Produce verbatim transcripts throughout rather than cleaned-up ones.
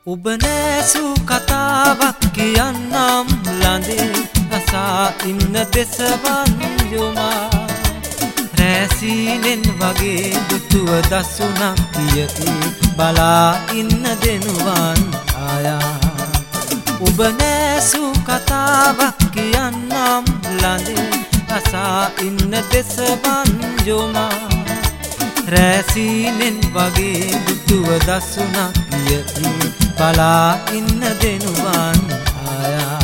ඔබ නැසු කතාවක් කියන්නම් ළඳේ අසා ඉන්න දෙසවන් යොමා රැසීනෙන් වගේ දුටුව දසුණක් පියති බලා ඉන්න දෙනුවන් ආයා ඔබ නැසු කතාවක් කියන්නම් ළඳේ අසා ඉන්න දෙසවන් යොමා රැසීනෙන් වගේ දුටුව දසුණක් පියති බලා ඉන්න දෙනුවන් ආයා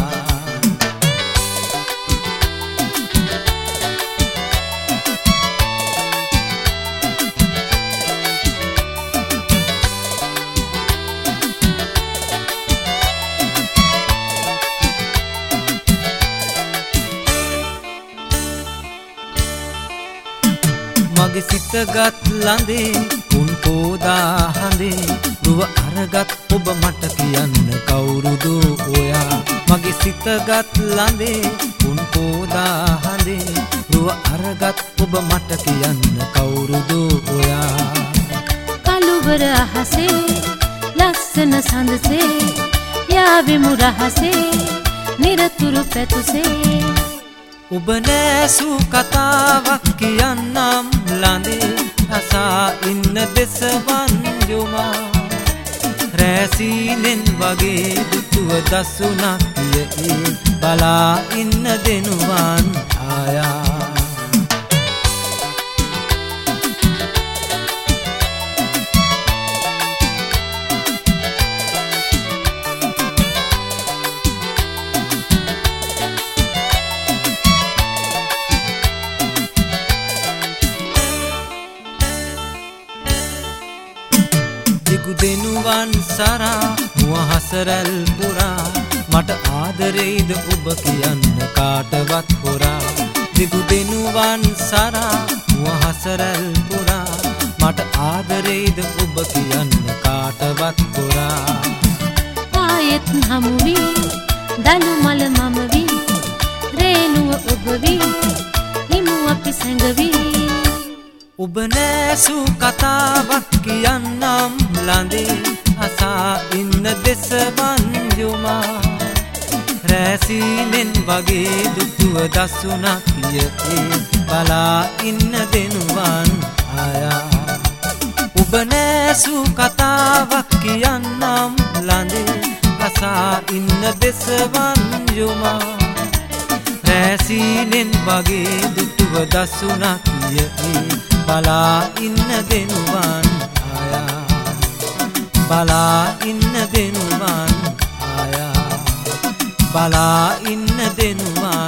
මගේ සිතගත් ළඳේ උන් පෝදා හඳේ රුව අරගත් ඔබ මට කියන්න කවුරුද ඔයා මගේ සිතගත් ළඳේ උන් පෝදා හඳේ රුව අරගත් ඔබ මට කියන්න කවුරුද ඔයා කළුවර අහසේ ලස්සන සඳසේ යාවෙමු රහසේ නිරතුරු පැතුසේ ඔබ නැසු කතාවක් කියන්නම් ළඳේ අසා ඉන්න දෙසවන් යොමා රැසීනෙන් වගේ දුටුව දසුණක් පියති බලා ඉන්න දෙනුවන් ආයා දිගු දෙනුවන් සරා මුවහසරැල් පුරා මට ආදරෙයිද ඔබ කියන්න කාටවත් හොරා දිගු දෙනුවන් සරා මුවහසරැල් පුරා මට ආදරෙයිද ඔබ කියන්න කාටවත් හොරා ආයෙත් හමු වී දලු මල මම වී රේනුව ඔබ වී හිමු අපි සැඟවී ඔබ නැසු කතාවක් කියන්නම් ළඳේ අසා ඉන්න දෙසවන් යොමා රැසීනෙන් වගේ දුටුව දසුණක් පියති බලා ඉන්න දෙනුවන් ආයා ඔබ නැසු කතාවක් කියන්නම් ළඳේ අසා ඉන්න දෙසවන් යොමා රැසීනෙන් වගේ දුටුව දසුණක් පියති බලා ඉන්න දෙනුවන් ආයා බලා ඉන්න දෙනුවන් ආයා බලා ඉන්න දෙනුවන්